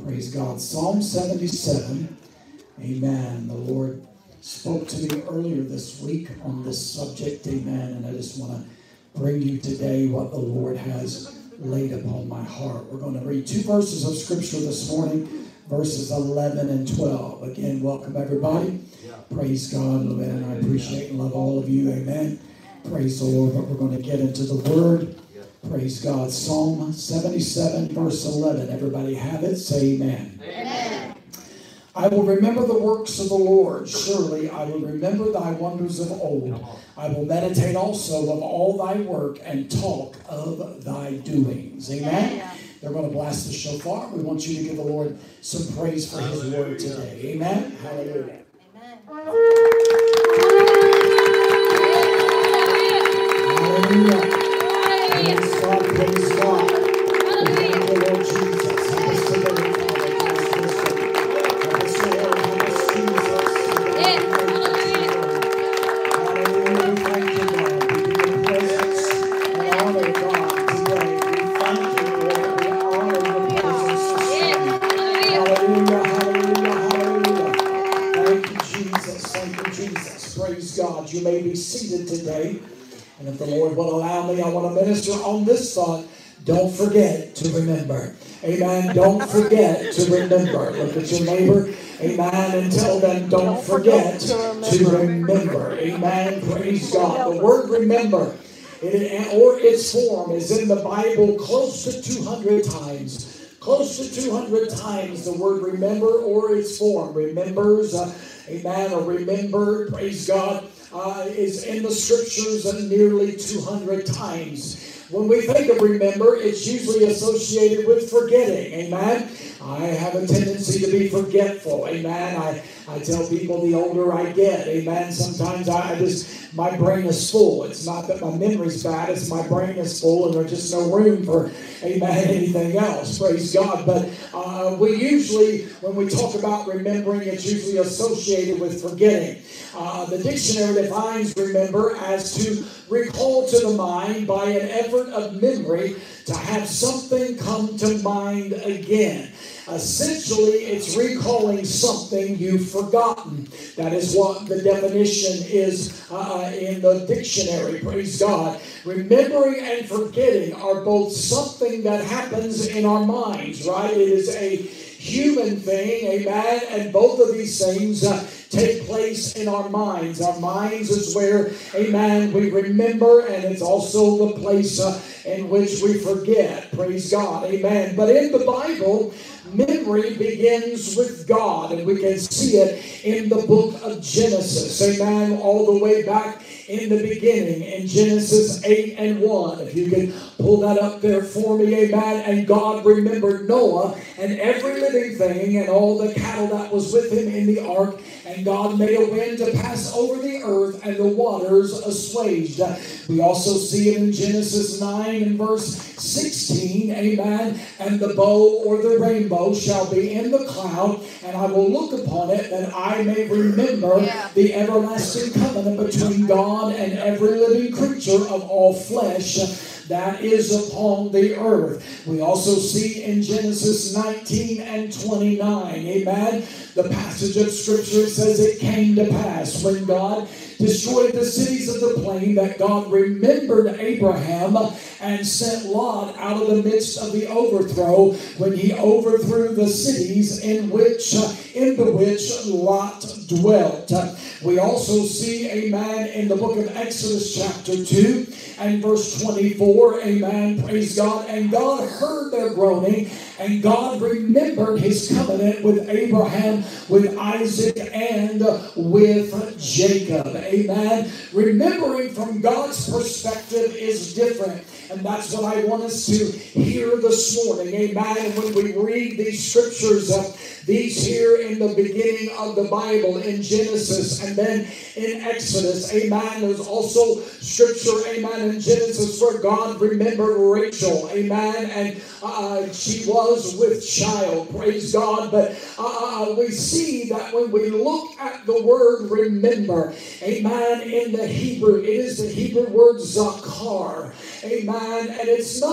Praise God. Psalm 77. Amen. The Lord spoke to me earlier this week on this subject. Amen. And I just want to bring you today what the Lord has laid upon my heart. We're going to read two verses of Scripture this morning, verses 11 and 12. Again, welcome everybody. Praise God. And I appreciate and love all of you. Amen. Praise the Lord. But we're going to get into the Word. Praise God. Psalm 77, verse 11. Everybody have it? Say amen. Amen. I will remember the works of the Lord. Surely I will remember thy wonders of old. I will meditate also of all thy work and talk of thy doings. Amen. Yeah. They're going to blast the shofar. We want you to give the Lord some praise for his word today. Amen. Hallelujah. Hallelujah. Praise God, praise God. Thank the Lord Jesus. Help us today, Father. Help us, Lord. Help us, Jesus. Hallelujah. We thank you, God. We give you presence and honor, God, today. We thank you, Lord. We honor your presence this morning. Hallelujah, hallelujah, hallelujah. Thank you, Jesus. Thank you, Jesus. Praise God. You may be seated today. And if the Lord will allow me, I want to minister on this thought. Don't forget to remember. Amen. Don't forget to remember. Look at your neighbor. Amen. And tell them, don't forget to remember. Amen. Praise God. The word remember, or its form, is in the Bible close to 200 times. Close to 200 times the word remember or its form. Remembers, amen, or remembered, praise God, is in the Scriptures nearly 200 times. When we think of remember, it's usually associated with forgetting. Amen. I have a tendency to be forgetful. Amen. I tell people the older I get, amen, sometimes my brain is full. It's not that my memory's bad, it's my brain is full and there's just no room for, amen, anything else. Praise God. But we usually, when we talk about remembering, it's usually associated with forgetting. The dictionary defines remember as to recall to the mind by an effort of memory to have something come to mind again. Essentially, it's recalling something you've forgotten. That is what the definition is in the dictionary. Praise God. Remembering and forgetting are both something that happens in our minds, right? It is a human thing, amen? And both of these things take place in our minds. Our minds is where, amen, we remember, and it's also the place in which we forget. Praise God, amen. But in the Bible, memory begins with God, and we can see it in the book of Genesis, amen, all the way back in the beginning, in Genesis 8 and 1. If you can pull that up there for me, amen. And God remembered Noah and every living thing and all the cattle that was with him in the ark. And God made a wind to pass over the earth, and the waters assuaged. We also see it in Genesis 9 and verse 16, amen. And the bow or the rainbow shall be in the cloud, and I will look upon it that I may remember the everlasting covenant between God and every living creature of all flesh that is upon the earth. We also see in Genesis 19 and 29, amen, the passage of Scripture says it came to pass when God destroyed the cities of the plain that God remembered Abraham and sent Lot out of the midst of the overthrow when he overthrew the cities in the which Lot dwelt. We also see, amen, in the book of Exodus chapter 2 and verse 24, amen, praise God. And God heard their groaning, and God remembered his covenant with Abraham, with Isaac, and with Jacob. Amen. Remembering from God's perspective is different. And that's what I want us to hear this morning. Amen. And when we read these scriptures, these here in the beginning of the Bible in Genesis and then in Exodus, amen. There's also scripture, amen, in Genesis where God remembered Rachel, amen, and she was with child, praise God. But we see that when we look at the word remember, amen, in the Hebrew, it is the Hebrew word zakar, amen, and it's not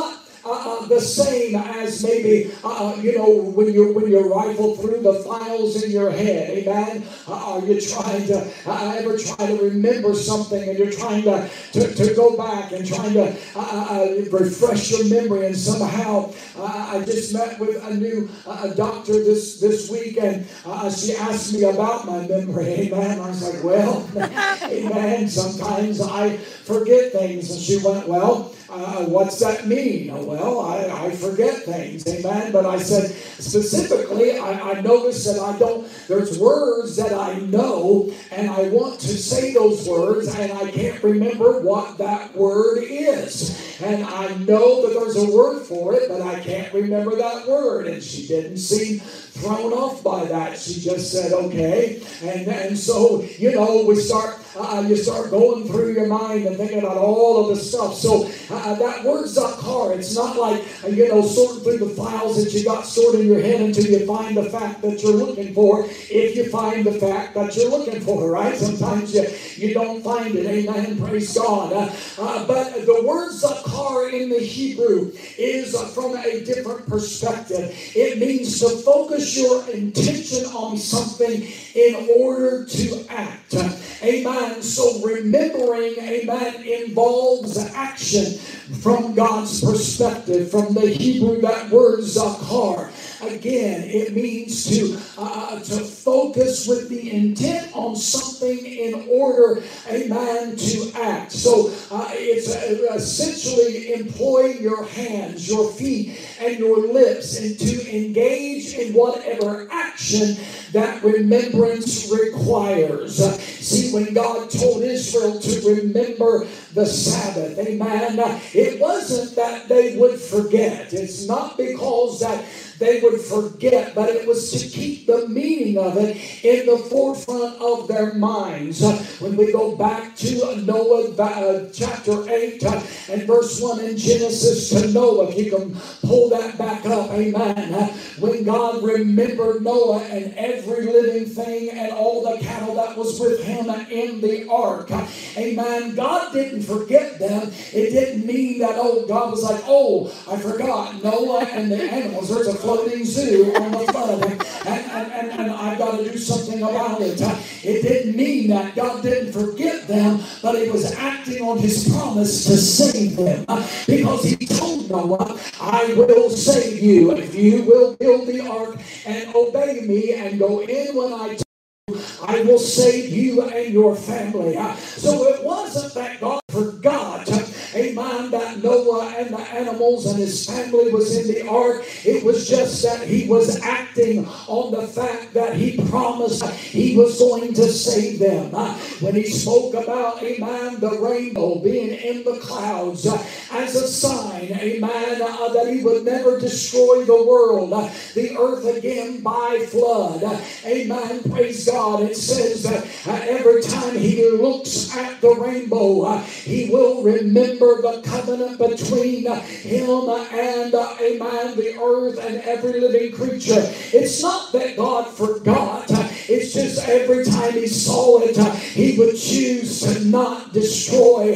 the same as maybe, when you rifle through the files in your head. Amen. Are you trying to ever try to remember something, and you're trying to go back and trying to refresh your memory, and somehow I just met with a new doctor this week, and she asked me about my memory. Amen. I was like, well, amen, sometimes I forget things. And she went, well, what's that mean? Well, I forget things. Amen. But I said, specifically, I noticed that there's words that I know, and I want to say those words, and I can't remember what that word is. And I know that there's a word for it, but I can't remember that word. And she didn't seem thrown off by that. She just said, okay. And so, you start going through your mind and thinking about all of the stuff. So that word zakar, it's not like, sorting through the files that you got stored in your head until you find the fact that you're looking for. If you find the fact that you're looking for, right? Sometimes you don't find it. Amen. Praise God. But the word zakar in the Hebrew is from a different perspective. It means to focus your intention on something in order to act. Amen. So remembering, amen, involves action from God's perspective. From the Hebrew, that word zakar, again, it means to focus with the intent on something in order, amen, to act. So it's essentially employing your hands, your feet, and your lips, and to engage in whatever action that remembrance requires. See, when God told Israel to remember the Sabbath, amen, it wasn't that they would forget. It's not because that they would forget, but it was to keep the meaning of it in the forefront of their minds. When we go back to Noah chapter 8 and verse 1 in Genesis to Noah, if you can pull that back up, amen. When God remembered Noah and every living thing and all the cattle that was with him in the ark, amen, God didn't forget them. It didn't mean that, God was like, I forgot Noah and the animals. There's a floating zoo on the flood, and I've got to do something about it. It didn't mean that God didn't forget them, but He was acting on His promise to save them, because He told Noah, I will save you if you will build the ark and obey me and go in when I will save you and your family. So it wasn't that God forgot, amen, that Noah and the animals and his family was in the ark. It was just that He was acting on the fact that He promised He was going to save them. When He spoke about, amen, the rainbow being in the clouds as a sign, amen, that He would never destroy the world, the earth again by flood. Amen. Praise God. It says that every time He looks at the rainbow, He will remember the covenant between Him and, amen, the earth and every living creature. It's not that God forgot. It's just every time He saw it, He would choose to not destroy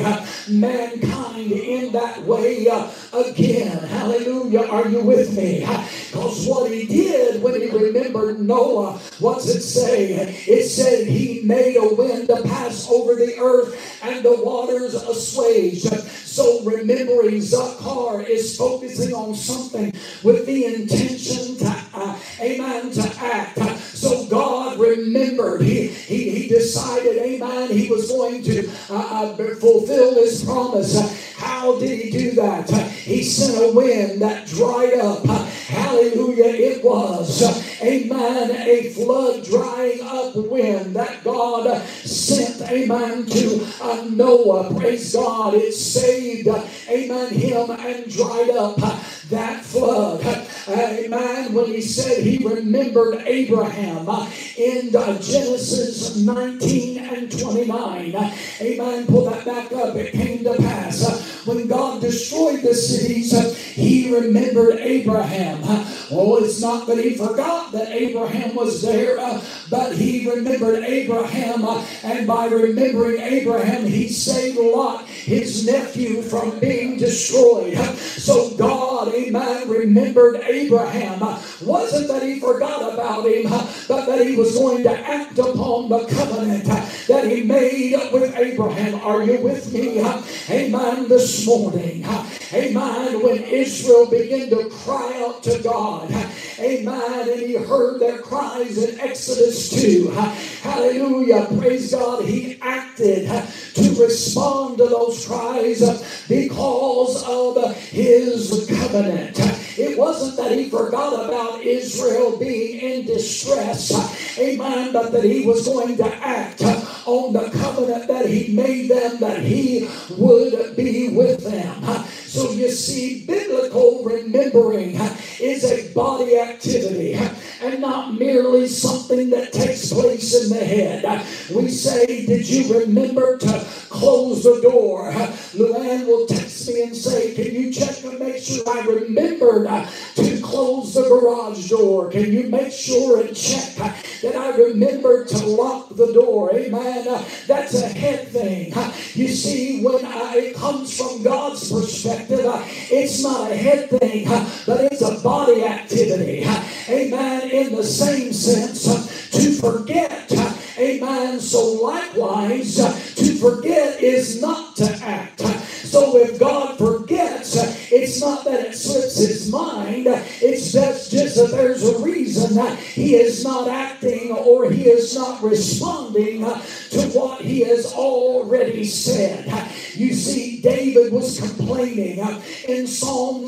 mankind in that way again. Hallelujah. Are you with me? Because what He did when He remembered Noah, what's it say? It said He made a wind to pass over the earth and the waters assuaged. So remembering zakar is focusing on something with the intention to, amen, to act. So God remembered. He decided, amen, He was going to fulfill His promise. How did He do that? He sent a wind that dried up. Hallelujah. It was, amen, a flood drying up wind that God sent, amen, to Noah. Praise God. It saved, amen, him and dried up that flood. Amen. When He said He remembered Abraham in Genesis 19 and 29. Amen. Pull that back up. It came to pass when God destroyed the cities, he remembered Abraham. Oh, it's not that he forgot that Abraham was there, but he remembered Abraham, and by remembering Abraham, he saved Lot, his nephew, from being destroyed. So God, amen, remembered Abraham. Wasn't that he forgot about him, but that he was going to act upon the covenant that he made with Abraham. Are you with me? Amen, this morning. Amen, when Israel began to cry out to God, amen, and he heard their cries in Exodus 2. Hallelujah, praise God. He acted to respond to those cries because of his covenant. It wasn't that he forgot about Israel being in distress, amen, but that he was going to act on the covenant that he made them, that he would be with them. So you see, biblical remembering is a body activity and not merely something that takes place in the head. We say, did you remember to close the door? Luann will text me and say, can you check to make sure I remembered to close the garage door? Can you make sure and check that I remembered to lock the door? Amen. That's a head thing. You see, when it comes from God's perspective, it's not a head thing, but it's a body activity. Amen. In the same sense, to forget. Amen. So likewise, to forget is not to act. So if God forgets, it's not that it slips his mind. It's just that there's a reason that he is not acting or he is not responding to what he has already said. You see, David was complaining in Psalm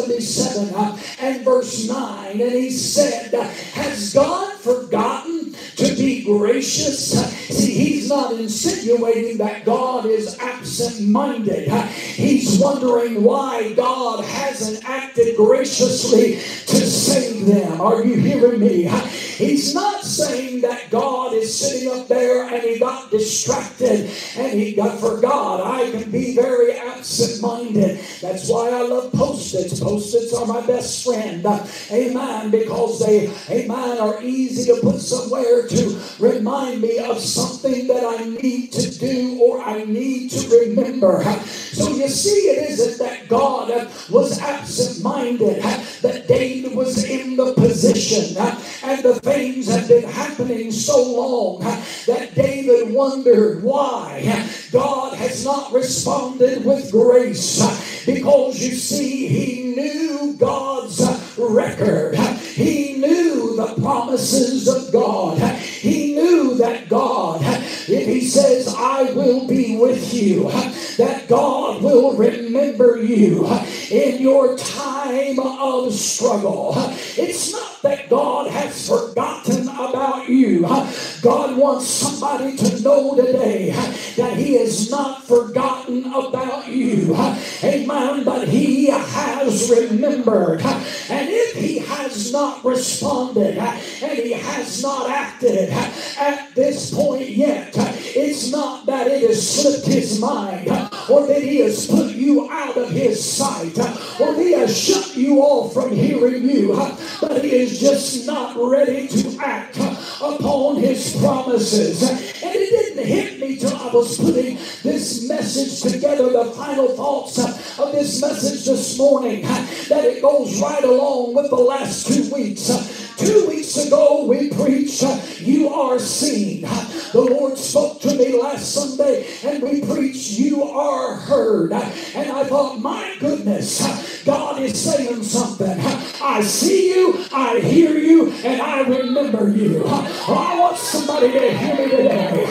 77 and verse 9, and he said, has God forgotten to be gracious? See, he's not insinuating that God is absent-minded. He's wondering why God hasn't acted graciously to save them. Are you hearing me? He's not saying that God is sitting up there and he got distracted and he forgot. I can be very absent-minded. That's why I love Post-its. Post-its are my best friend. Amen. Because they, amen, are easy to put somewhere to remind me of something that I need to do or I need to remember. So you see, it isn't that God was absent-minded, that David was in the position and the things had been happening so long that David wondered why God has not responded with grace. Because you see, he knew God's record. He knew the promises of God. He knew that God, if he says, I will be with you, that God will remember you in your time of struggle. It's not that God has forgotten about you. God wants somebody to know today that he has not forgotten about you. Amen. But he has remembered. And if he has not responded and he has not acted at this point yet, it's not that it has slipped his mind or that he has put you out of his sight or he has shut you off from hearing you, but he is just not ready to act upon his promises. And it didn't hit me till I was putting this message together, the final thoughts of this message this morning, that it goes right along with the last 2 weeks. 2 weeks ago we preached, you are seen. The Lord spoke to me last Sunday and we preached, you are heard. And I thought, my goodness, God is saying something. I see you, I hear you, and I remember you. I want somebody to hear me today.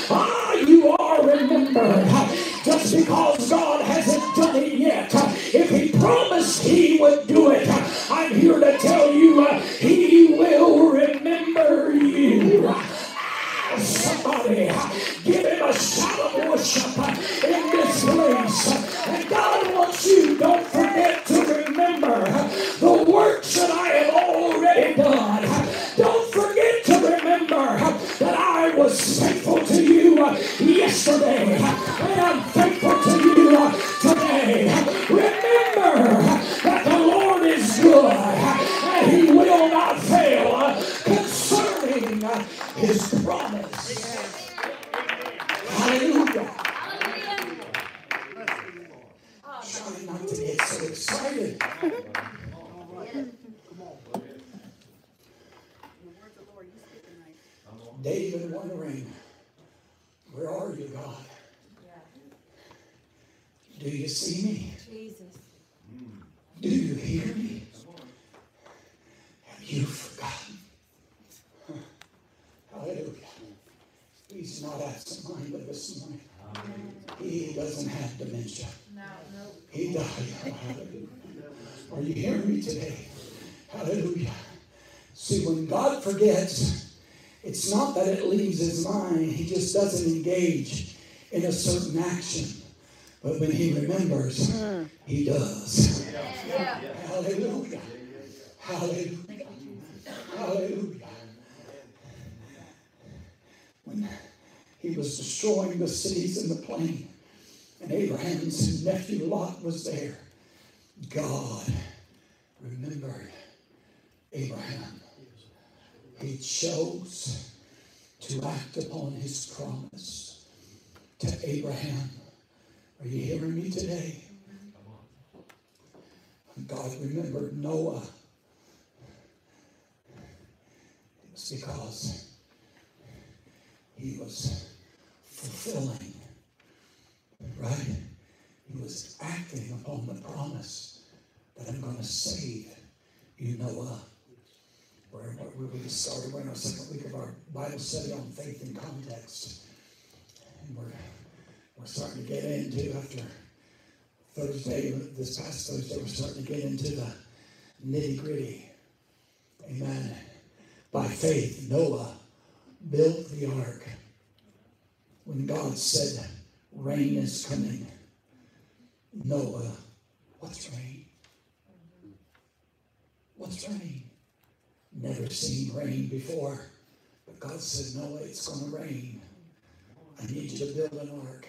You are remembered. Just because God hasn't done it yet, if he promised he would do it, I'm here to tell you, he will remember you. Somebody give him a shout of worship in this place. And God wants you, don't forget to remember the works that I have already done. Don't forget to remember that I was his promise. Hallelujah. Trying not to get so excited. David wondering, where are you, God? Do you see me? Jesus. Do you hear me? Have you forgotten? Hallelujah. He's not absent-minded this morning. He doesn't have dementia. He died. Hallelujah. Are you hearing me today? Hallelujah. See, when God forgets, it's not that it leaves his mind. He just doesn't engage in a certain action. But when he remembers, he does. Yeah. Hallelujah. Hallelujah. Hallelujah. When he was destroying the cities in the plain, and Abraham's nephew Lot was there, God remembered Abraham. He chose to act upon his promise to Abraham. Are you hearing me today? God remembered Noah. It's because he was fulfilling, right? He was acting upon the promise that I'm going to save you, Noah. Where we started, we're in our second week of our Bible study on faith in context. And we're starting to get into, after Thursday, this past Thursday, we're starting to get into the nitty-gritty. Amen. By faith, Noah built the ark. When God said, rain is coming, Noah, what's rain? What's rain? Never seen rain before. But God said, Noah, it's going to rain. I need you to build an ark.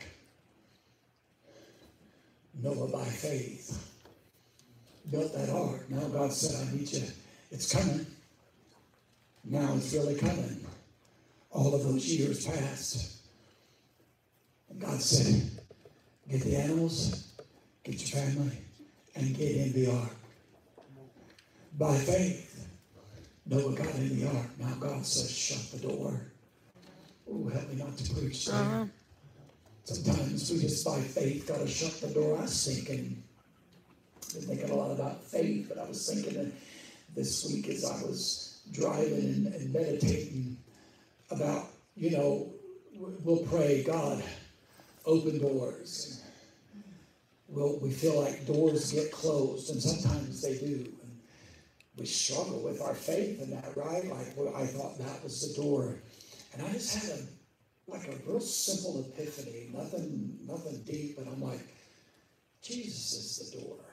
Noah, by faith, built that ark. Now God said, I need you. It's coming. Now it's really coming. All of those years passed. And God said, get the animals, get your family, and get in the ark. By faith, Noah got in the ark. Now God says, shut the door. Oh, help me not to preach there. Sometimes we just by faith got to shut the door. I was thinking, I've been thinking a lot about faith, but I was thinking that this week as I was driving and meditating about, we'll pray, God, open doors. We feel like doors get closed, and sometimes they do. And we struggle with our faith in that, right? Like, well, I thought that was the door. And I just had a real simple epiphany, nothing deep, but I'm like, Jesus is the door.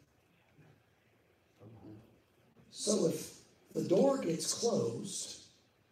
So if the door gets closed,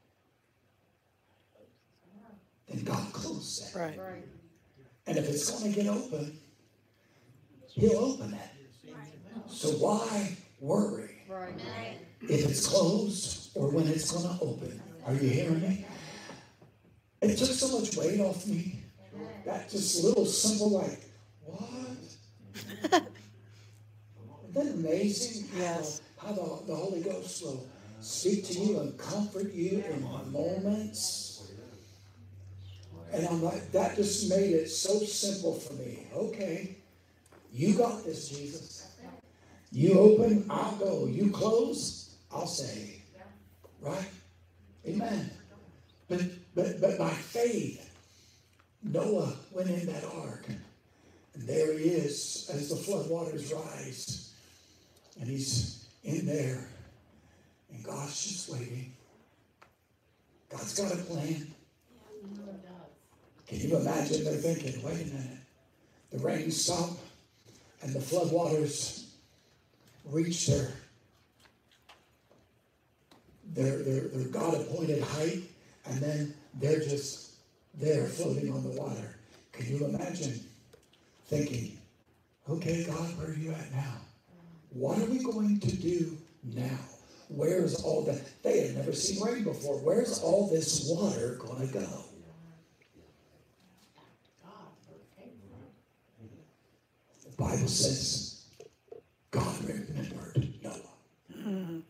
then God closes it. Right. And if it's going to get open, he'll open it. So why worry if it's closed or when it's going to open? Are you hearing me? It took so much weight off me. That just little simple, like, what? Isn't that amazing? Yes. How the Holy Ghost will speak to you and comfort you in moments. And I'm like, that just made it so simple for me. Okay, you got this, Jesus. You open, I'll go. You close, I'll say. Right? Amen. But by faith, Noah went in that ark. And there he is as the floodwaters rise. And he's in there. And God's just waiting. God's got a plan. Can you imagine they're thinking, wait a minute. The rain stopped and the floodwaters reach their God-appointed height, and then they're just there floating on the water. Can you imagine thinking, okay, God, where are you at now? What are we going to do now? where's all that? They had never seen rain before. Where's all this water going to go? The Bible says God remembered Noah.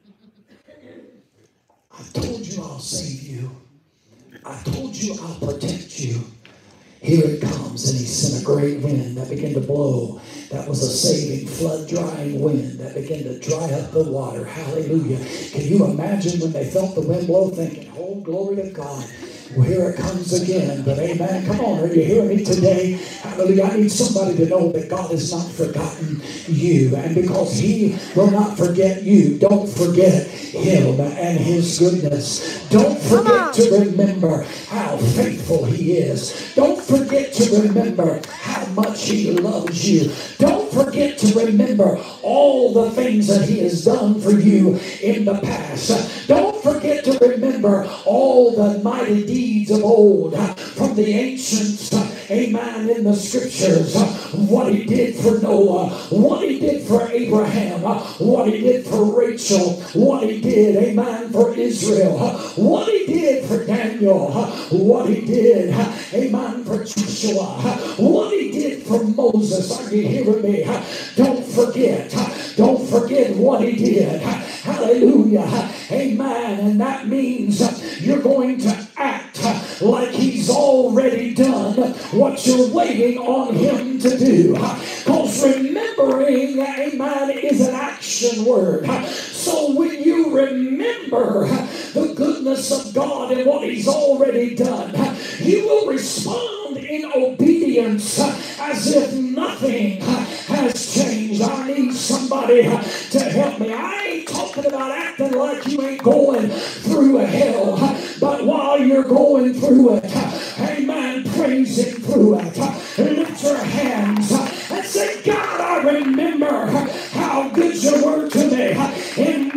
I told you I'll save you. I told you I'll protect you. Here it comes, and he sent a great wind that began to blow. That was a saving, flood-drying wind that began to dry up the water. Hallelujah. Can you imagine when they felt the wind blow, thinking, oh, glory to God. Well, here it comes again. But amen. Come on, are you hearing me today? Hallelujah. I need somebody to know that God has not forgotten you. And because he will not forget you, don't forget him and his goodness. Don't forget to remember how faithful he is. Don't forget to remember how much he loves you. Don't forget to remember all the things that he has done for you in the past. Don't forget to remember all the mighty deeds of old from the ancients, amen, in the scriptures. What he did for Noah, what he did for Abraham, what he did for Rachel, what he did, amen, for Israel, what he did for Daniel, what he did, amen, for Joshua, what he did for Moses. Are you hearing me? Don't forget what he did. Hallelujah. Amen. And that means you're going to act like he's already done what you're waiting on him to do. Because remembering, amen, is an action word. So when you remember the goodness of God and what he's already done, you will respond in obedience as if nothing has changed. I need somebody to help me. I ain't talking about acting like you ain't going through hell, but while you're going through it, amen, praise him through it. Lift your hands and say, God, I remember how good you were to me in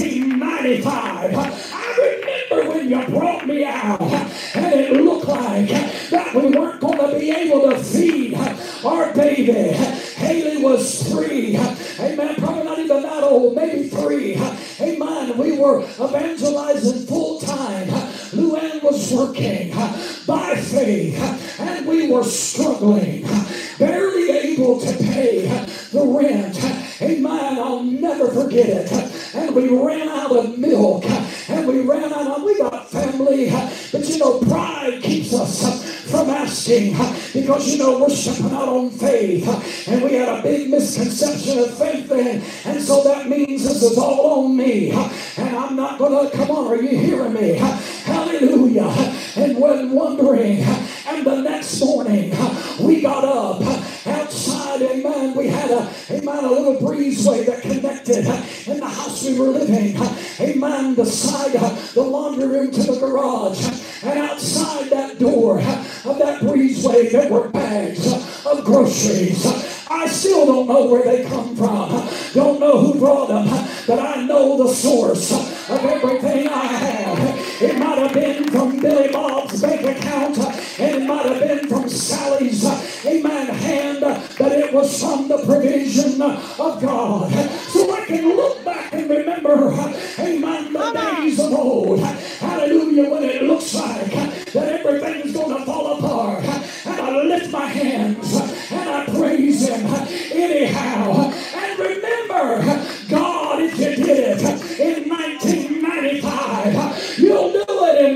1995. I remember when you brought me out and it looked like that we weren't going to be able to feed our baby. Haley was 3. Amen. Probably not even that old. Maybe 3. Amen. We were evangelizing full time. Luann was working by faith. And we were struggling. Barely able to pay the rent. Amen. I'll never forget it. And we ran out of milk. And we got family. But you know, pride keeps us from asking, because we're stepping out on faith, and we had a big misconception of faith then, and so that means this is all on me, and I'm not gonna, come on, are you hearing me? Hallelujah. And when wondering, and the next morning we got up outside, amen, we had a little breezeway that connected in the house we were living, amen, the side of the laundry room to the garage, and outside that door of that breezeway there were bags of groceries. I still don't know where they come from, don't know who brought them, but I know the source of everything I have. It might have been from Billy Bob's bank account, and it might have been from Sally's, amen, hand, but it was from the provision of God. So I can look back and remember, amen, the days of old, hallelujah, when it looks like that everything's going to fall apart, and I lift my hands and I praise him anyhow. And remember, God, if you did it in 1995, you'll do it in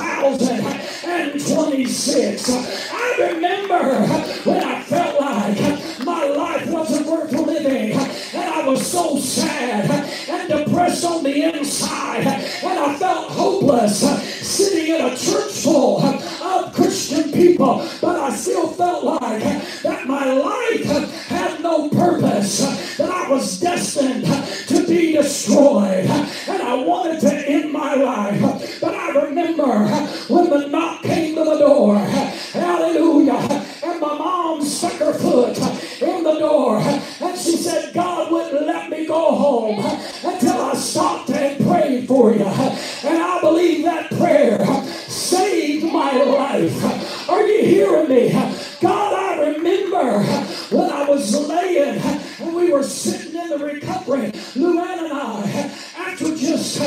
2026. I remember when I felt like my life wasn't worth living, and I was so sad and depressed on the inside, and I felt hopeless sitting in a church full of Christian people, but I still felt like that my life had no purpose, that I was destined to be destroyed, and I wanted to end my life. But I remember when the knock came to the door, hallelujah, and my mom stuck her foot in the door, and she said, God wouldn't let me go home until I stopped and prayed for you. And I believe that prayer saved my life. Are you hearing me? God, I remember when I was laying and we were sitting in the recovery, Luann and I, after just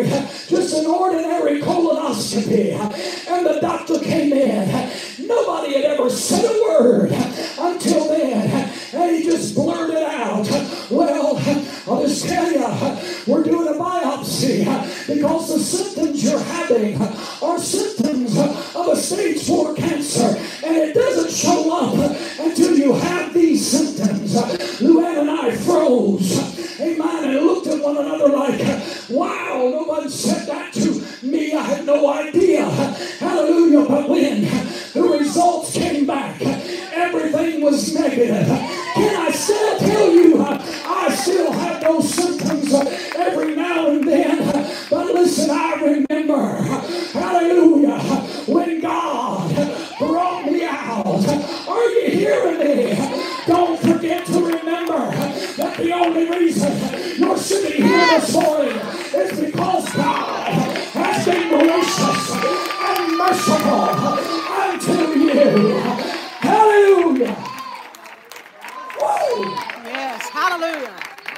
just an ordinary colonoscopy. And the doctor came in. Nobody had ever said a word until then. And he just blurted out, well, I'll just tell you, we're doing a biopsy because the symptoms you're having are symptoms of a stage 4 cancer. And it doesn't show up until you have these symptoms. Luann and I froze. Amen. And looked at one another like, wow, nobody said that to me. I had no idea. Hallelujah. But when the results came back, everything was negative. Can I still tell you, I still have those symptoms every now and then. But listen, I remember, hallelujah, when God brought me out. Are you hearing me? Don't forget to remember that the only reason you're sitting here this morning is because God has been gracious and merciful unto you. Hallelujah. Woo. Yes, hallelujah.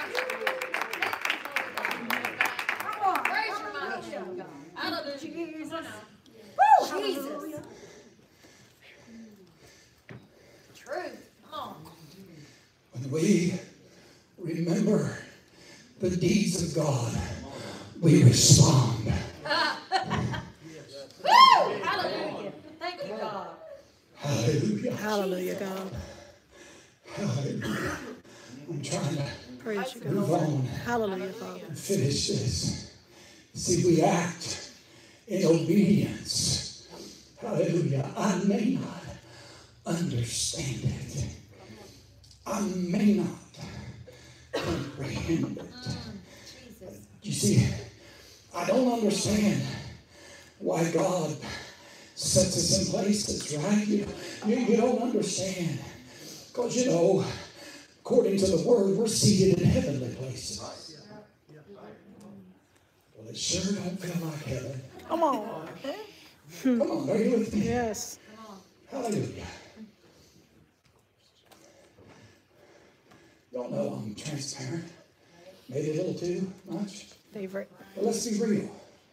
Jesus. Woo, Jesus. Truth. Come on. When we remember the deeds of God, we respond. Woo! Hallelujah. Thank you, God. Hallelujah. Hallelujah, God. Hallelujah. I'm trying to Praise you, move God. on Hallelujah, Father. and finish this. See, we act in obedience. Hallelujah. I may not understand it. I may not comprehend it. You see, I don't understand why God sets us in places, right? You don't understand. Because, you know, according to the Word, we're seated in heavenly places. Well, it sure don't feel like heaven. Come on. Come on, are you with me? Yes. Hallelujah. Y'all know I'm transparent. Maybe a little too much. Favorite. But let's be real.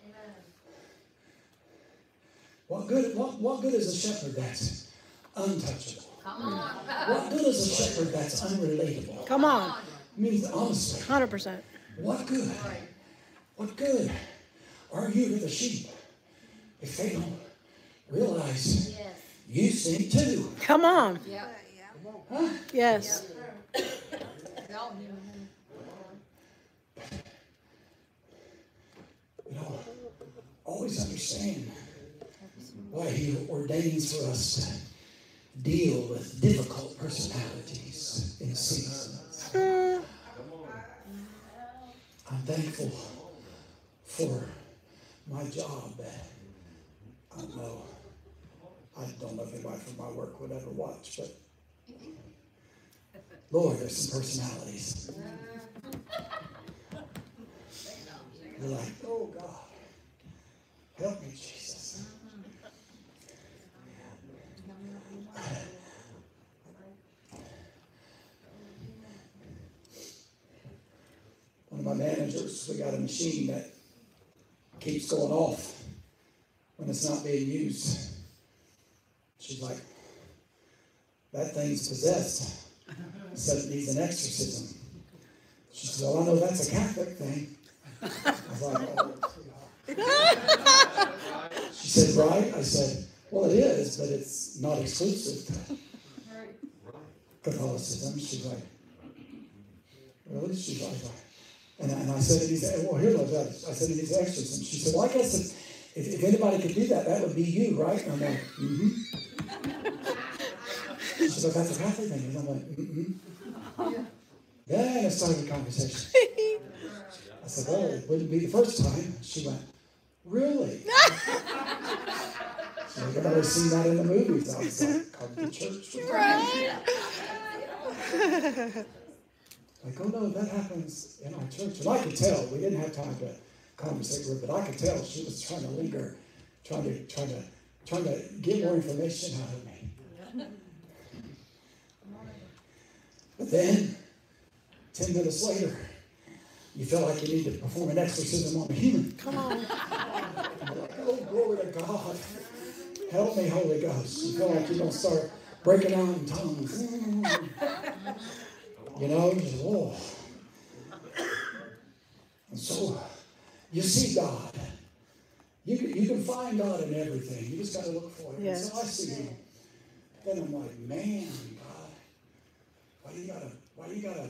What good is a shepherd that's untouchable? What good is a shepherd that's unrelatable? Come on. I mean, honestly, 100%. what good? What good are you to the sheep if they don't realize you sing too? Come on. Huh? Yes. You know, always understand why He ordains for us to deal with difficult personalities in seasons. I'm thankful for my job. I don't know if anybody from my work would ever watch, but Lord, there's some personalities. You're like, oh God, help me, Jesus. One of my managers, we got a machine that keeps going off when it's not being used. She's like, that thing's possessed. Said it needs an exorcism. She said, well, I know that's a Catholic thing. I was like, oh, sweetheart. She said, right? I said, well, it is, but it's not exclusive to Catholicism. She's like, really? She's like, and I said, well, here, I said, it needs exorcism. She said, well, I guess if anybody could do that, that would be you, right? And I'm like, mm-hmm. She said, that's a Catholic thing. And I'm like, mm-hmm. Then I started the conversation. I said, well, it wouldn't be the first time. She went, really? She's like, I've always seen that in the movies. I was like, come to church. Right. Like, oh no, that happens in our church. And I could tell, we didn't have time to conversate with her, but I could tell she was trying to linger, trying to get more information out of me. But then, 10 minutes later, You feel like you need to perform an exorcism on a human. Come on. Oh, glory to God. Help me, Holy Ghost. You feel like you're going to start breaking out in tongues. You know, just, whoa. And so, you see God. You can find God in everything. You just got to look for it. Yes. And so I see him. Then I'm like, man, God, why you gotta,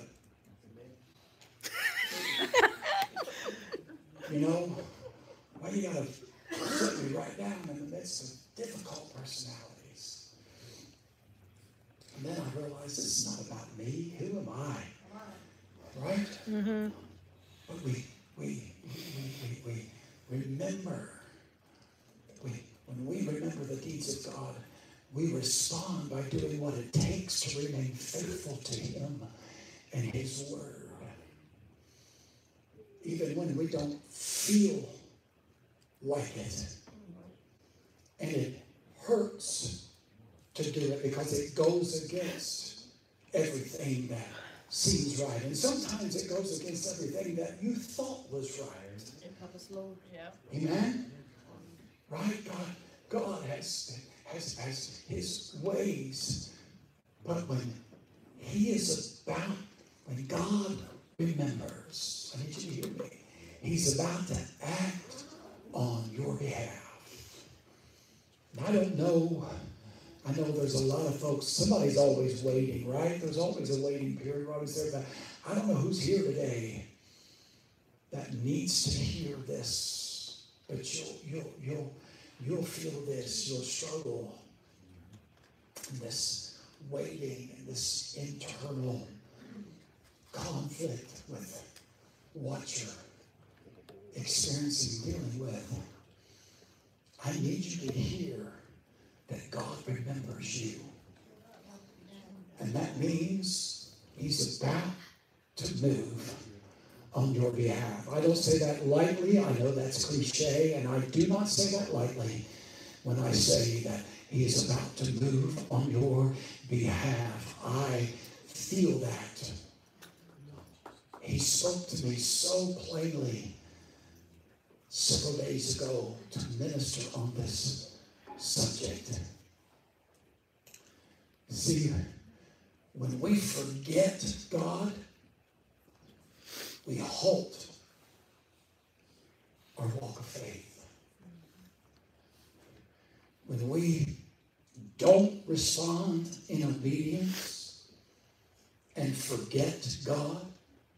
you know, why you gotta put me right down in the midst of difficult personalities? And then I realized this is not about me. Who am I? Right? Mm-hmm. But we remember. When we remember the deeds of God, we respond by doing what it takes to remain faithful to him and his word. Even when we don't feel like it. And it hurts to do it because it goes against everything that seems right. And sometimes it goes against everything that you thought was right. Help us, Lord. Yeah. Amen? Right? God has his ways. But when God remembers, I need you to hear me, he's about to act on your behalf. And I don't know, I know there's a lot of folks, somebody's always waiting, right? There's always a waiting period. We're always there, but I don't know who's here today that needs to hear this, but you'll feel this, you'll struggle in this waiting and this internal conflict with what you're experiencing, dealing with. I need you to hear that God remembers you. And that means he's about to move on your behalf. I don't say that lightly. I know that's cliche, and I do not say that lightly when I say that he is about to move on your behalf. I feel that. He spoke to me so plainly several days ago to minister on this subject. See, when we forget God, we halt our walk of faith. When we don't respond in obedience and forget God,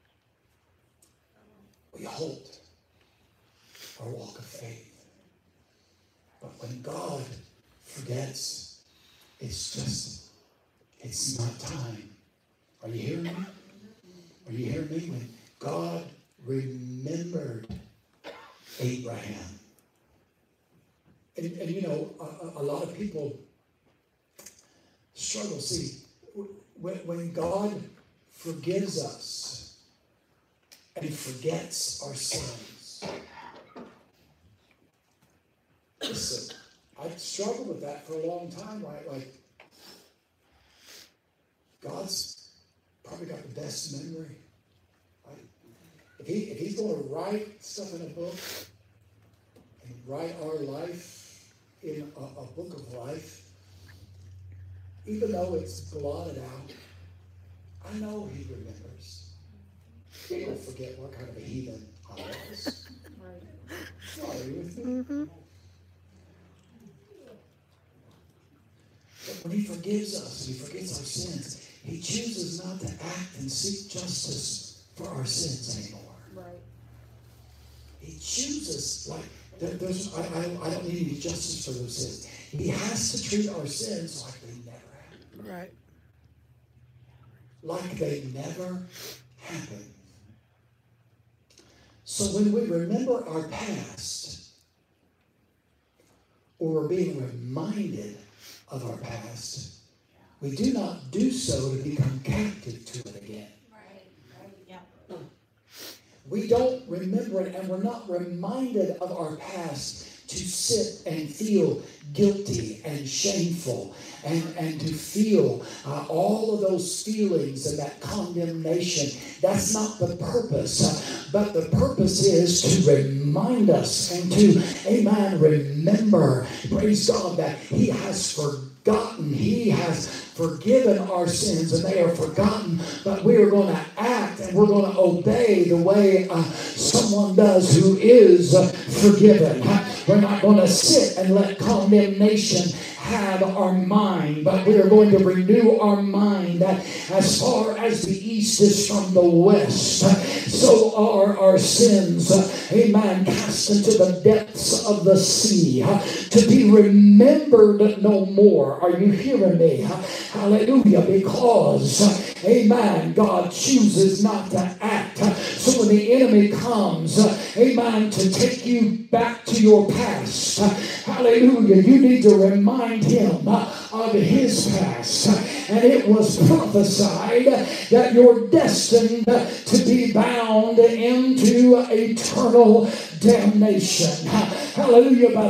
we halt our walk of faith. But when God forgets, it's not time. Are you hearing me? Are you hearing me? When God remembered Abraham. And you know, a lot of people struggle. See, when God forgives us and he forgets our sins. Listen, I've struggled with that for a long time, right? Like, God's probably got the best memory. Right? If he's going to write stuff in a book and write our life in a book of life, even though it's blotted out, I know he remembers. He don't forget what kind of a heathen I was. Are you with me? Mm-hmm. But when he forgives us, he forgets our sins, he chooses not to act and seek justice for our sins anymore. Right. He chooses, like, I don't need any justice for those sins. He has to treat our sins like they never happened. Right. Like they never happened. So when we remember our past, or we're being reminded of our past, we do not do so to become captive to it again. Right. Yeah. we don't remember it, and we're not reminded of our past to sit and feel guilty and shameful and to feel all of those feelings and that condemnation. That's not the purpose. But the purpose is to remind us and to, amen, remember, praise God, that He has forgotten. He has forgiven our sins, and they are forgotten. But we are going to act and we're going to obey the way someone does who is forgiven. We're not going to sit and let condemnation have our mind, but we are going to renew our mind that as far as the east is from the west, so are our sins, amen, cast into the depths of the sea, to be remembered no more. Are you hearing me? Hallelujah. Because, amen, God chooses not to act. So when the enemy comes, amen, to take you back to your past, hallelujah, you need to remind him of his past. And it was prophesied that you're destined to be bound into eternal damnation. Hallelujah. But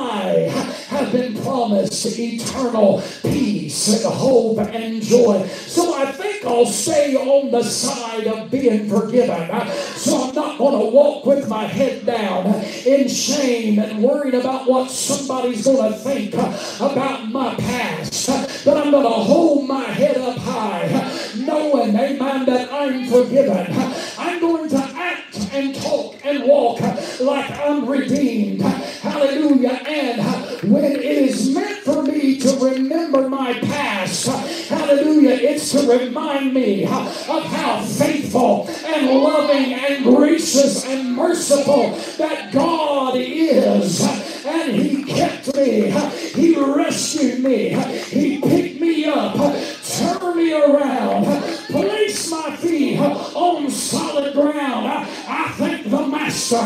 I have been promised eternal peace and hope and joy. So I think I'll stay on the side of being forgiven. So I'm not going to walk with my head down in shame and worried about what somebody's going to think about my past. But I'm going to hold my head up high, knowing, amen, that I'm forgiven. I'm going to act and talk and walk like I'm redeemed. Hallelujah. And when it is meant for me to remember my past, hallelujah, it's to remind me of how faithful and loving and gracious and merciful that God is. And He kept me. He rescued me. He picked me up, turned me around, placed my feet on solid ground. I thank the Master.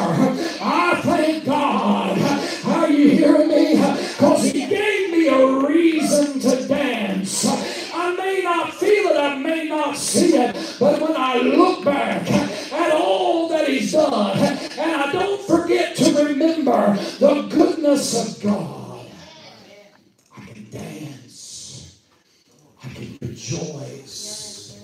I thank God. Are you hearing me? Because He gave me a reason to dance. I may not feel it, I may not see it, but when I look back at all that He's done, and I don't forget to remember the goodness of God, I can dance. I can rejoice.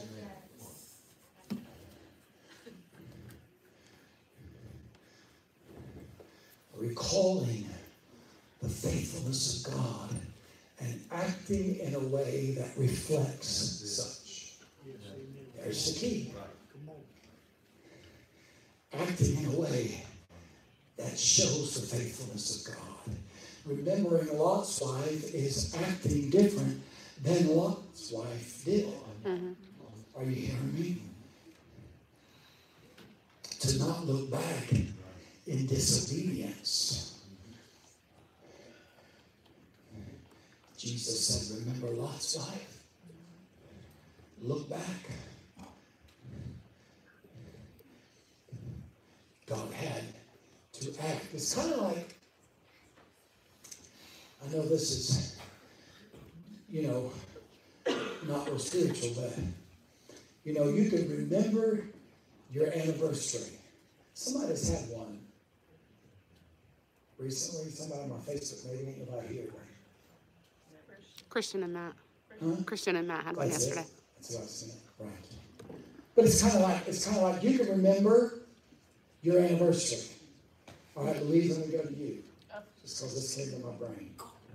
Recalling the faithfulness of God and acting in a way that reflects such. There's the key. Acting in a way that shows the faithfulness of God. Remembering Lot's wife is acting different than Lot's wife did. Are you hearing me? To not look back in disobedience. Jesus said, remember Lot's wife? Look back. God had to act. It's kind of like, I know this is, not real spiritual, but, you can remember your anniversary. Somebody's had one recently. Somebody on my Facebook, maybe ain't nobody here. Christian and Matt. Huh? Christian and Matt had one That's yesterday. it. That's what I was saying. Right. But it's kind of like you can remember your anniversary. All right, Louise, I'm going to go to you. Just because this came to my brain.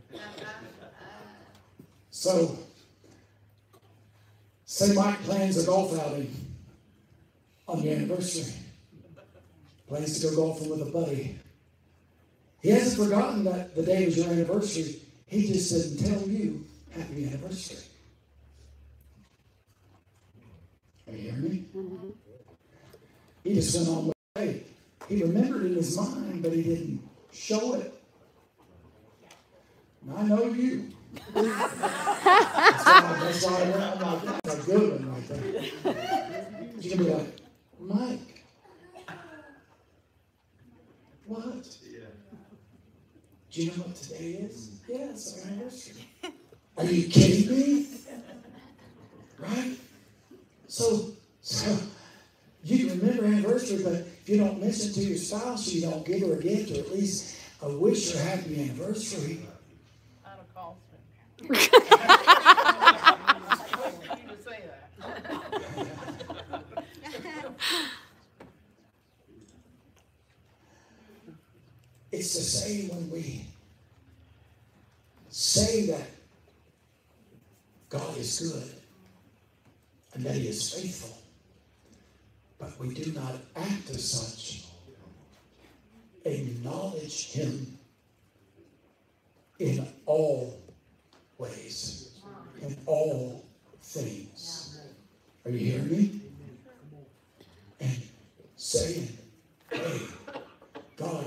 So, say Mike plans a golf outing on your anniversary. Plans to go golfing with a buddy. He hasn't forgotten that the day was your anniversary. He just didn't tell you happy anniversary. Are you hearing me? Mm-hmm. He just went on with the day. He remembered in his mind, but he didn't show it. And I know you. That's why I went, I'm like, that's a good one right there. You're going to be like, Mike, what? Do you know what today is? Yeah, it's our anniversary. Are you kidding me? Right? So you can remember anniversary, but if you don't listen to your spouse, you don't give her a gift, or at least a wish her happy anniversary. I'd have called him. You to say that. It's the same when we say that God is good and that He is faithful, but we do not act as such. Acknowledge Him in all ways, in all things. Are you hearing me? And saying, hey, God,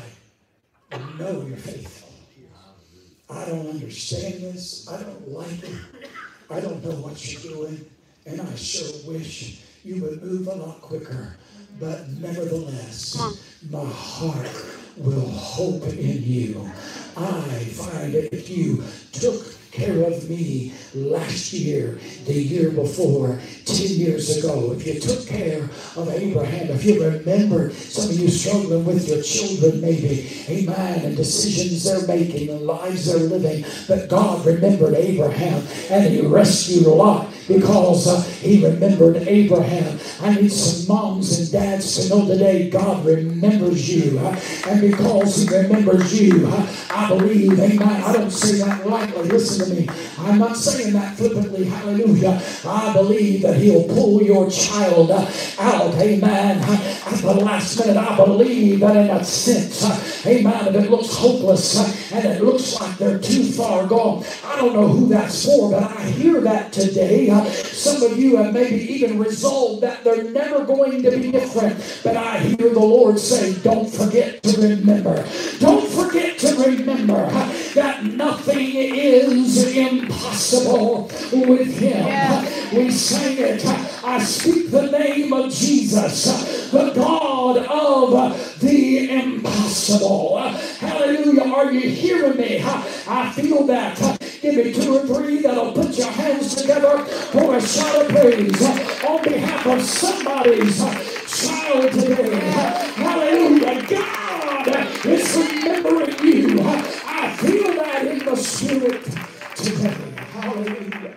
I know you're faithful. I don't understand this. I don't like it. I don't know what you're doing. And I sure wish you would move a lot quicker. But nevertheless, my heart will hope in you. I find that if you took care of me last year, the year before, 10 years ago, if you took care of Abraham, if you remember some of you struggling with your children maybe, amen, and decisions they're making and lives they're living, but God remembered Abraham and He rescued Lot because He remembered Abraham. I need some moms and dads to know today God remembers you, and because He remembers you, I believe, amen, I don't say that lightly, listen to me, I'm not saying that flippantly, hallelujah, I believe that He'll pull your child out, amen, at the last minute. I believe that in a sense, amen, if it looks hopeless and it looks like they're too far gone, I don't know who that's for, but I hear that today. Some of you have maybe even resolved that they're never going to be different, but I hear the Lord say, don't forget to remember. Don't forget to remember that nothing is impossible with Him. Yeah. We sang it, I speak the name of Jesus, the God of the impossible. Hallelujah. Are you hearing me? I feel that. Give me 2 or 3 that'll put your hands together for a shout of praise on behalf of somebody's child today. Hallelujah. God is remembering you. I feel that in the spirit today. Hallelujah.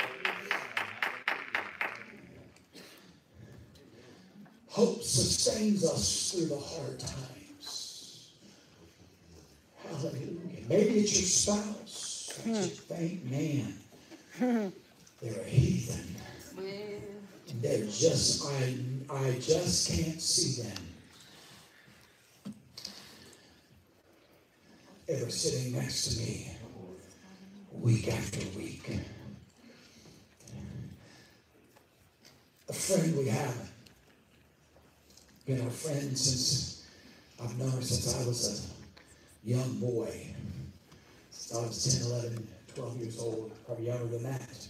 Hope sustains us through the hard times. Hallelujah. Maybe it's your spouse that you think, man, they're a heathen. They're just, I just can't see them. Ever sitting next to me week after week. A friend we have, been a friend since, I've known her since I was a young boy. Since I was 10, 11, 12 years old, probably younger than that.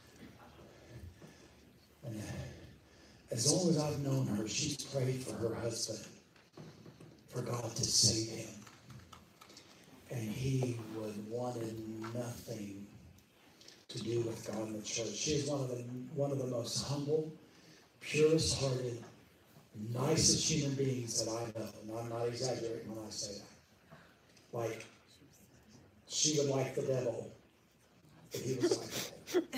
And as long as I've known her, she's prayed for her husband, for God to save him. And he wanted nothing to do with God in the church. She is one of the most humble, purest hearted, nicest human beings that I know. And I'm not exaggerating when I say that. Like, she would like the devil if he was like that.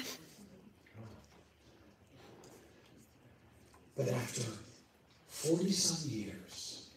But after 40-some years,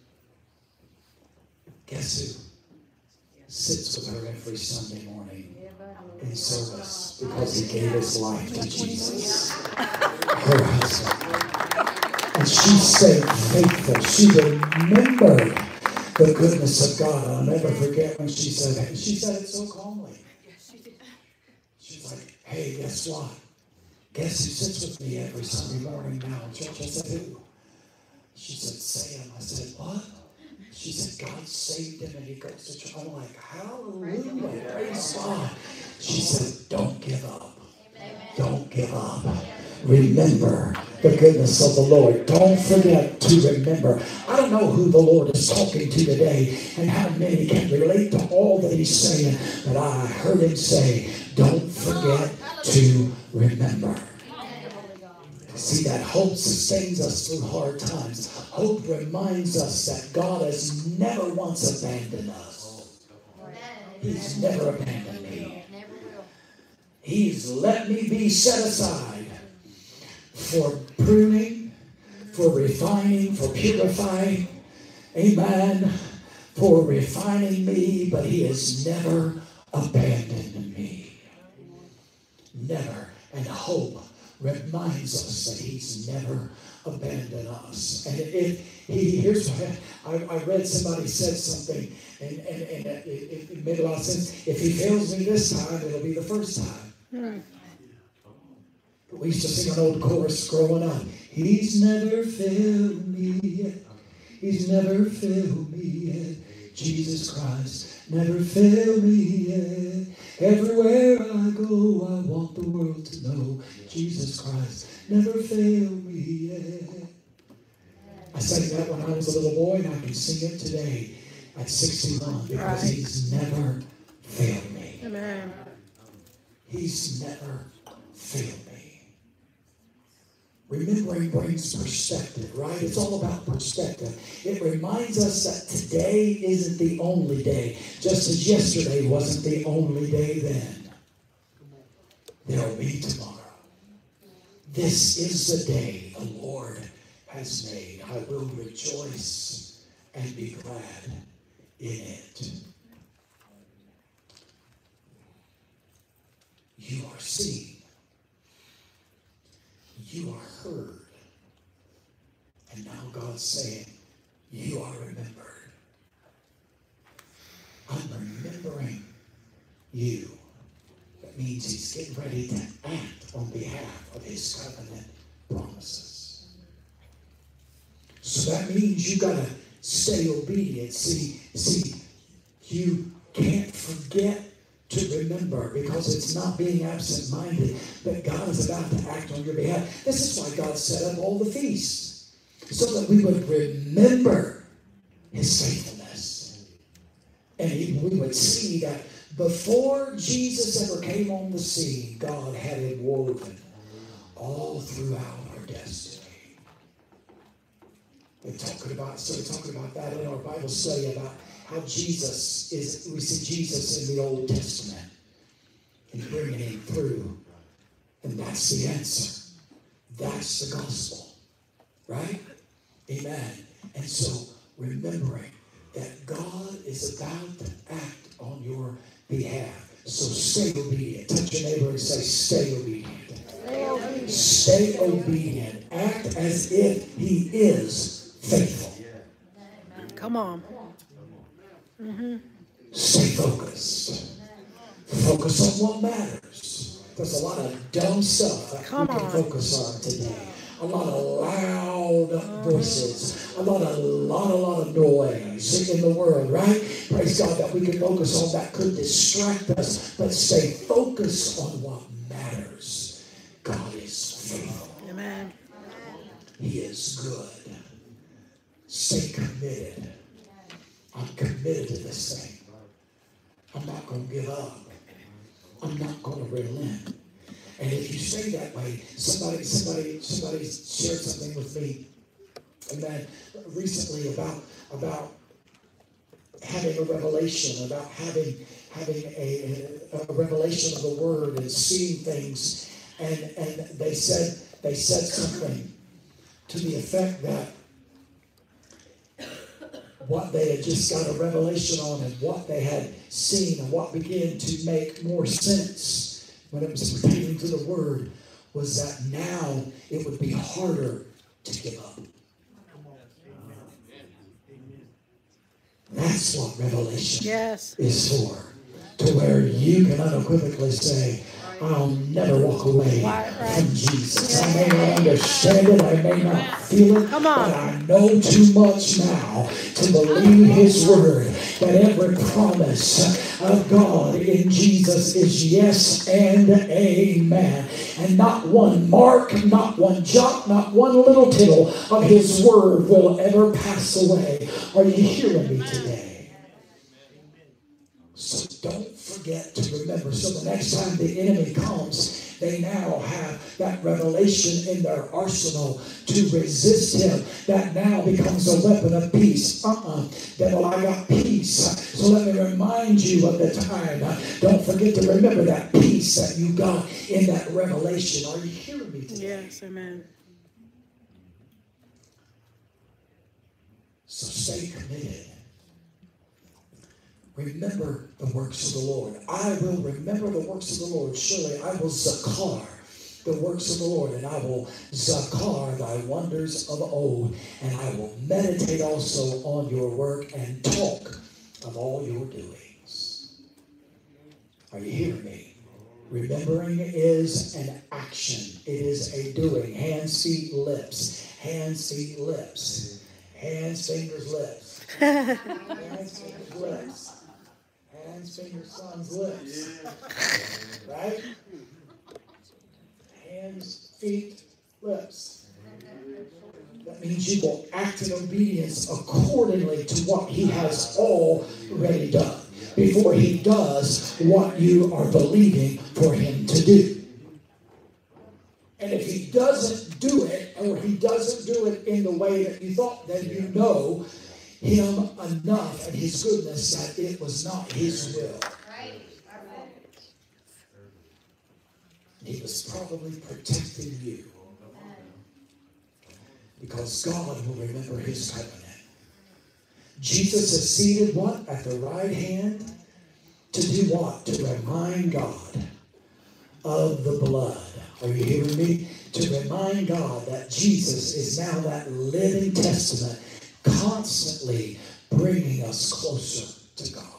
guess who sits with her every Sunday morning in service because he gave his life to Jesus, her husband. And she stayed faithful. She remembered the goodness of God. I'll never forget when she said it so calmly. She's like, hey, guess what? Guess who sits with me every Sunday morning now in church? I said, who? She said, Sam. I said, what? She said, God saved him and he goes to church. I'm like, hallelujah, praise God. She said, don't give up. Don't give up. Remember the goodness of the Lord. Don't forget to remember. I don't know who the Lord is talking to today and how many can relate to all that he's saying, but I heard him say, don't forget to remember. See, that hope sustains us through hard times. Hope reminds us that God has never once abandoned us. He's never abandoned me. He's let me be set aside for pruning, for refining, for purifying. Amen. For refining me, but He has never abandoned me. Never. And hope reminds us that He's never abandoned us. And here's what I read, somebody said something, and it made a lot of sense. If He fails me this time, it'll be the first time. We used to sing an old chorus growing up. He's never failed me yet. He's never failed me yet. Jesus Christ never failed me yet. Everywhere I go, I want the world to know Jesus Christ never failed me yet. I sang that when I was a little boy, and I can sing it today at 61 because He's never failed me. Amen. He's never failed me. Remembering brings perspective, right? It's all about perspective. It reminds us that today isn't the only day, just as yesterday wasn't the only day then. There'll be tomorrow. This is the day the Lord has made. I will rejoice and be glad in it. You are seen. You are heard. And now God's saying, you are remembered. I'm remembering you. That means He's getting ready to act on behalf of His covenant promises. So that means you got to stay obedient. See, you can't forget to remember, because it's not being absent-minded, but God is about to act on your behalf. This is why God set up all the feasts, so that we would remember His faithfulness. And we would see that before Jesus ever came on the scene, God had Him woven all throughout our destiny. Started talking about that in our Bible study, about how Jesus is, we see Jesus in the Old Testament and bringing Him through. And that's the answer. That's the gospel. Right? Amen. And so remembering that God is about to act on your behalf. So stay obedient. Touch your neighbor and say, stay obedient. Stay obedient. Act as if He is faithful. Come on. Mm-hmm. Stay focused. Focus on what matters. There's a lot of dumb stuff that we can focus on today. A lot of loud voices. A lot of noise in the world, right? Praise God that we can focus on that could distract us, but stay focused on what matters. God is faithful. Amen. He is good. Stay committed. I'm committed to this thing. I'm not going to give up. I'm not going to relent. And if you say that way, somebody shared something with me, amen, recently about having a revelation, about having a revelation of the Word and seeing things, and they said something to the effect that what they had just got a revelation on and what they had seen and what began to make more sense when it was pertaining to the Word was that now it would be harder to give up. That's what revelation is for. To where you can unequivocally say, I'll never walk away from Jesus. I may not understand it, I may not feel it, but I know too much now to believe His Word, that every promise of God in Jesus is yes and amen. And not one mark, not one jot, not one little tittle of His Word will ever pass away. Are you hearing me today? So don't forget to remember. So the next time the enemy comes They now have that revelation in their arsenal to resist him. That now becomes a weapon of peace. Devil, I got peace. So let me remind you of the time. Don't forget to remember that peace that you got in that revelation. Are you hearing me today? Yes, amen. So stay committed. Remember the works of the Lord. I will remember the works of the Lord. Surely I will zakar the works of the Lord, and I will zakar thy wonders of old, and I will meditate also on your work and talk of all your doings. Are you hearing me? Remembering is an action. It is a doing. Hands, feet, lips. Hands, feet, lips. Hands, fingers, lips. Hands, fingers, lips. Hands, fingers, son's lips. Right? Hands, feet, lips. That means you will act in obedience accordingly to what he has already done before he does what you are believing for him to do. And if he doesn't do it, or he doesn't do it in the way that you thought, then you know him enough and his goodness that it was not his will. He was probably protecting you. Because God will remember his covenant. Jesus is seated what? At the right hand. To do what? To remind God of the blood. Are you hearing me? To remind God that Jesus is now that living testament, constantly bringing us closer to God.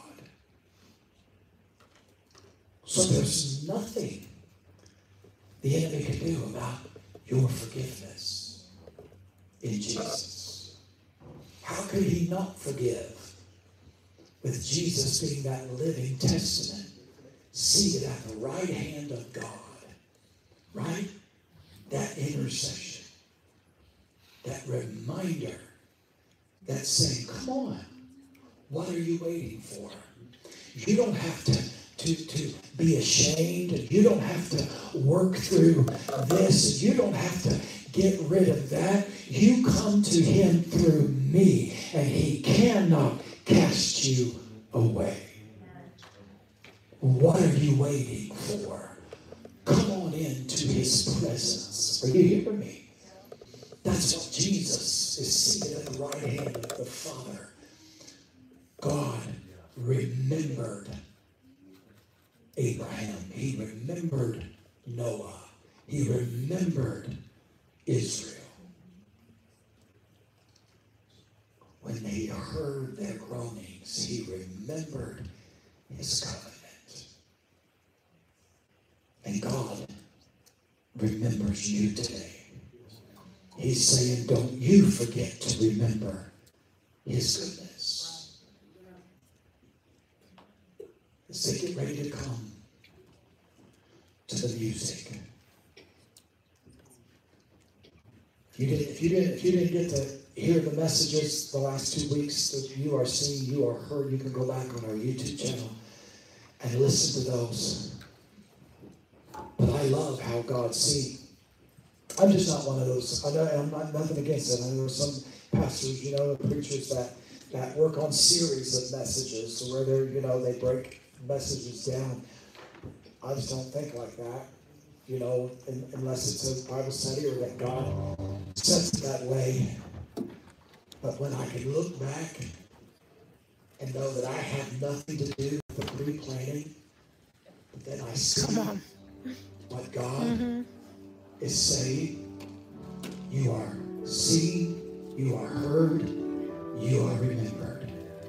So there's nothing the enemy can do about your forgiveness in Jesus. How could he not forgive with Jesus being that living testament, seated at the right hand of God? Right? That intercession, that reminder, that saying, come on, what are you waiting for? You don't have to be ashamed. You don't have to work through this. You don't have to get rid of that. You come to him through me, and he cannot cast you away. What are you waiting for? Come on into his presence. Are you hearing me? That's what Jesus is seated at the right hand of the Father. God remembered Abraham. He remembered Noah. He remembered Israel. When he heard their groanings, he remembered his covenant. And God remembers you today. He's saying, don't you forget to remember his goodness. As they get ready to come to the music. If you didn't get to hear the messages the last 2 weeks that you are seeing, you are heard, you can go back on our YouTube channel and listen to those. But I love how God sees. I'm just not one of those. I know I'm not nothing against it. I know some pastors, preachers that work on series of messages where they break messages down. I just don't think like that, unless it's a Bible study or that God sets it that way. But when I can look back and know that I have nothing to do with the pre-planning, but then I see what God is saying. You are seen, you are heard, you are remembered.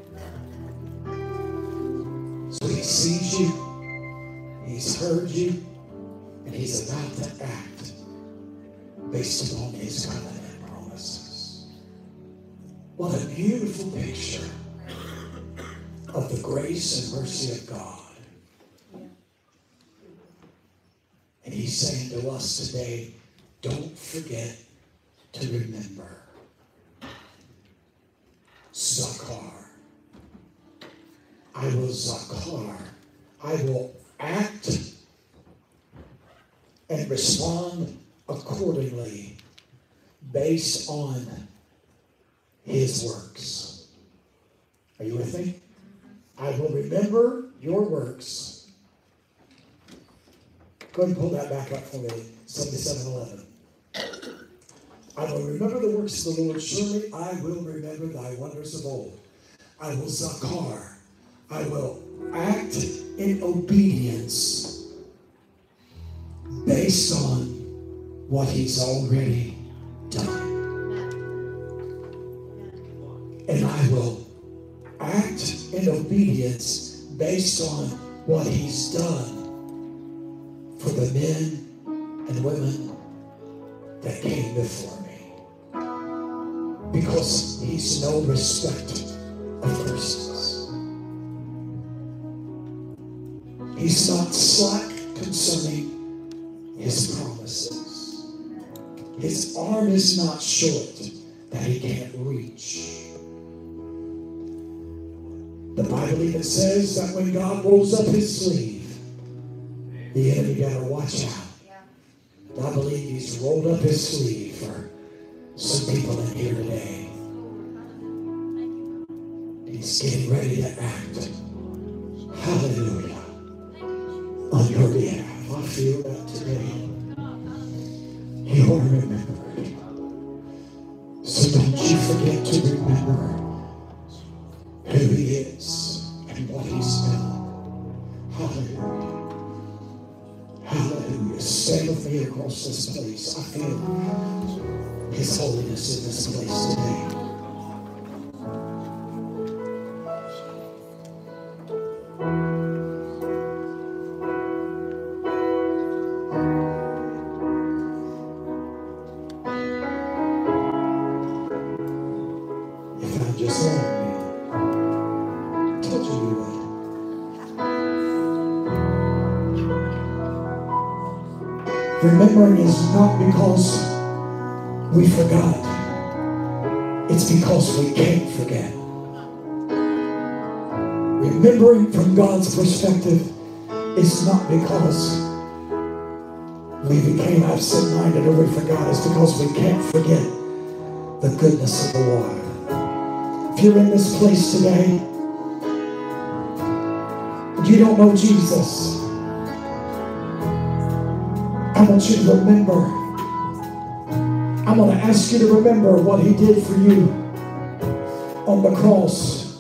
So he sees you, he's heard you, and he's about to act based upon his covenant promises. What a beautiful picture of the grace and mercy of God. And he's saying to us today, don't forget to remember. Zakar. I will zakar. I will act and respond accordingly based on his works. Are you with me? I will remember your works. Go ahead and pull that back up for me, 77:11. I will remember the works of the Lord. Surely I will remember thy wonders of old. I will zakar. I will act in obedience based on what he's already done. And I will act in obedience based on what he's done for the men and women that came before me. Because he's no respecter of persons. He's not slack concerning his promises. His arm is not short that he can't reach. The Bible even says that when God rolls up his sleeve, the enemy better watch out. I believe he's rolled up his sleeve for some people in here today. He's getting ready to act. Hallelujah. On your behalf. I feel that today. You are remembered. So don't you forget to remember who he is and what he's done. Hallelujah. Hallelujah. Stay with me across this place. I feel his holiness in this place today. If I just let me, I told you would. Remembering is not because we forgot. It's because we can't forget. Remembering from God's perspective is not because we became absent-minded or we forgot. It's because we can't forget the goodness of the Lord. If you're in this place today and you don't know Jesus, I want you to remember. I want to ask you to remember what he did for you on the cross.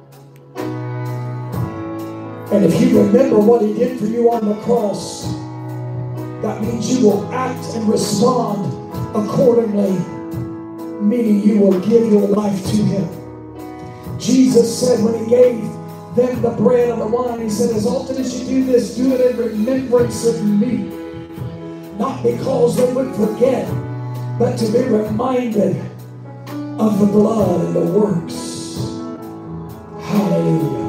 And if you remember what he did for you on the cross, that means you will act and respond accordingly, meaning you will give your life to him. Jesus said when he gave them the bread and the wine, he said, as often as you do this, do it in remembrance of me. Not because they would forget, but to be reminded of the blood and the works. Hallelujah.